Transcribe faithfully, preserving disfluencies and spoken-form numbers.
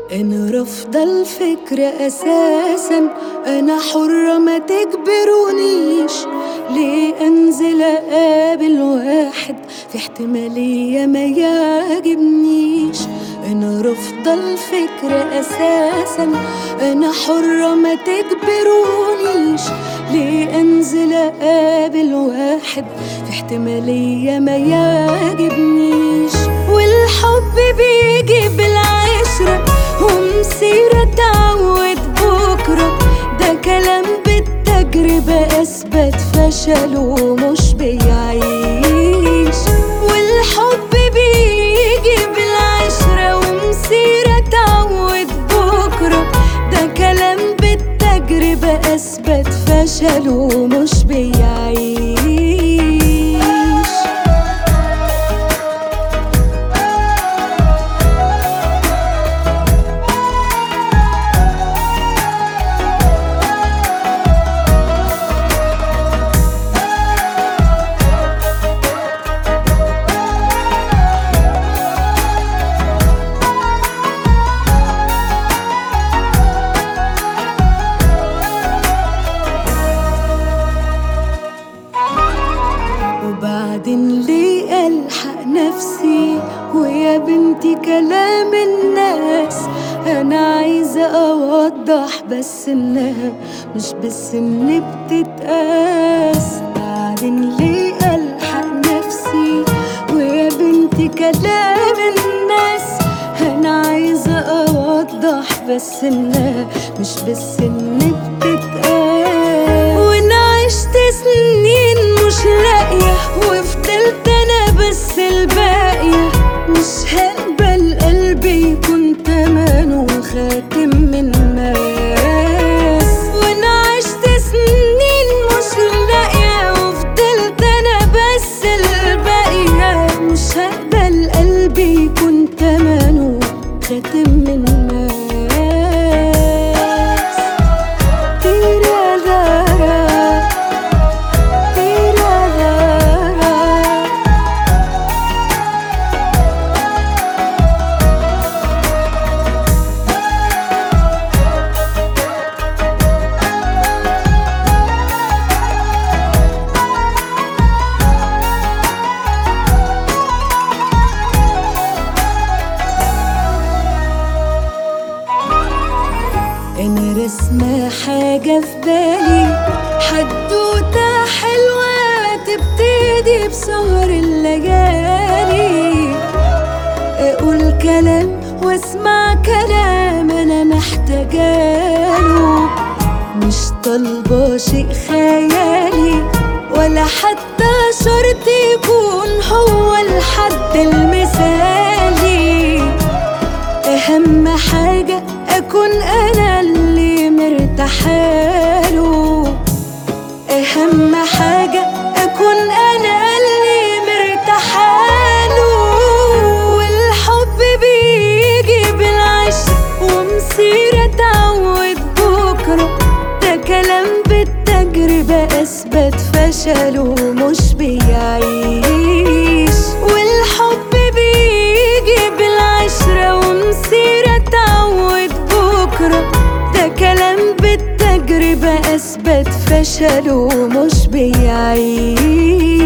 أنا رافضة الفكرة أساسا، أنا حرة ما تجبرونيش. ليه أنزل أقابل واحد في احتمالية ما يعجبنيش؟ أنا رافضة الفكرة أساسا، أنا حرة ما تجبرونيش. ليه أنزل أقابل واحد في احتمالية ما يعجبنيش؟ والحب بيجي بالعشرة ومسيرة تعود بكرة، ده كلام بالتجربة أثبت فشله مش بيعيش. والحب بيجي بالعشرة ومسيرة تعود بكرة، ده كلام بالتجربة أثبت فشله مش بيعيش. وبعدين ليه ألحق نفسي ويا بنتي كلام الناس؟ أنا عايزة أوضح بس إنها مش بالسن بتتقاس. بعدين ليه ألحق نفسي ويا بنتي كلام الناس؟ أنا عايزة أوضح بس إنها مش بالسن بتتقاس. وأنا عشت سنين مش لاقية وفضلت أنا بس الباقية، مش هقبل قلبي يكون تمنه خاتم من ماس. وأنا عشت سنين مش لاقية وفضلت أنا بس الباقية، مش هقبل قلبي يكون تمنه خاتم من ماس. أنا رسمة حاجة في بالي، حدوتة حلوة تبتدي بسهر الليالي. أقول كلام واسمع كلام أنا محتاجاله، مش طالبة شيء خيالي ولا حتى شرط يكون هو الحد المثالي. أهم حاجة أكون أنا اللي مرتاحاله، أهم حاجة أكون أنا اللي مرتاحاله. والحب بيجي بالعشق ومسيرة تعود بكرة، ده كلام بالتجربة أثبت فشله مش بيعيش. والحب بيجي بالعشرة ومسيرة تعود بكرة، ده كلام بالتجربة أثبت فشله مش بيعيش.